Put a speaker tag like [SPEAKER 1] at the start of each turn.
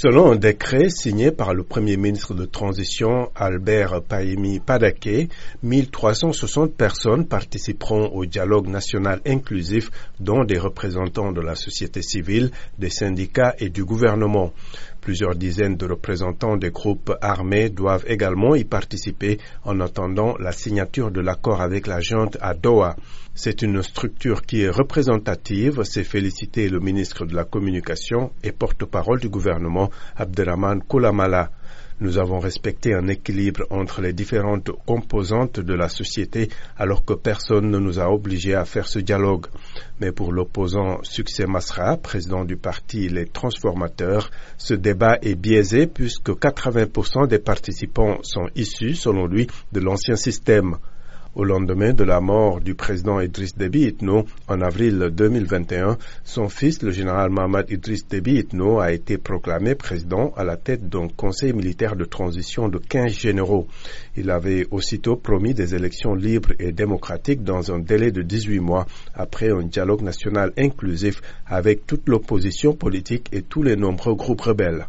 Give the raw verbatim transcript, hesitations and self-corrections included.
[SPEAKER 1] Selon un décret signé par le Premier ministre de transition Albert Pahimi Padaké, mille trois cent soixante personnes participeront au dialogue national inclusif, dont des représentants de la société civile, des syndicats et du gouvernement. Plusieurs dizaines de représentants des groupes armés doivent également y participer en attendant la signature de l'accord avec la junte à Doha. C'est une structure qui est représentative, s'est félicité le ministre de la Communication et porte-parole du gouvernement, Abderrahmane Koulamala. Nous avons respecté un équilibre entre les différentes composantes de la société alors que personne ne nous a obligés à faire ce dialogue. Mais pour l'opposant Succès Masra, président du parti Les Transformateurs, ce débat est biaisé puisque quatre-vingts pour cent des participants sont issus, selon lui, de l'ancien système. Au lendemain de la mort du président Idriss Déby Itno, en avril deux mille vingt et un, son fils, le général Mahamad Idriss Déby Itno, a été proclamé président à la tête d'un conseil militaire de transition de quinze généraux. Il avait aussitôt promis des élections libres et démocratiques dans un délai de dix-huit mois après un dialogue national inclusif avec toute l'opposition politique et tous les nombreux groupes rebelles.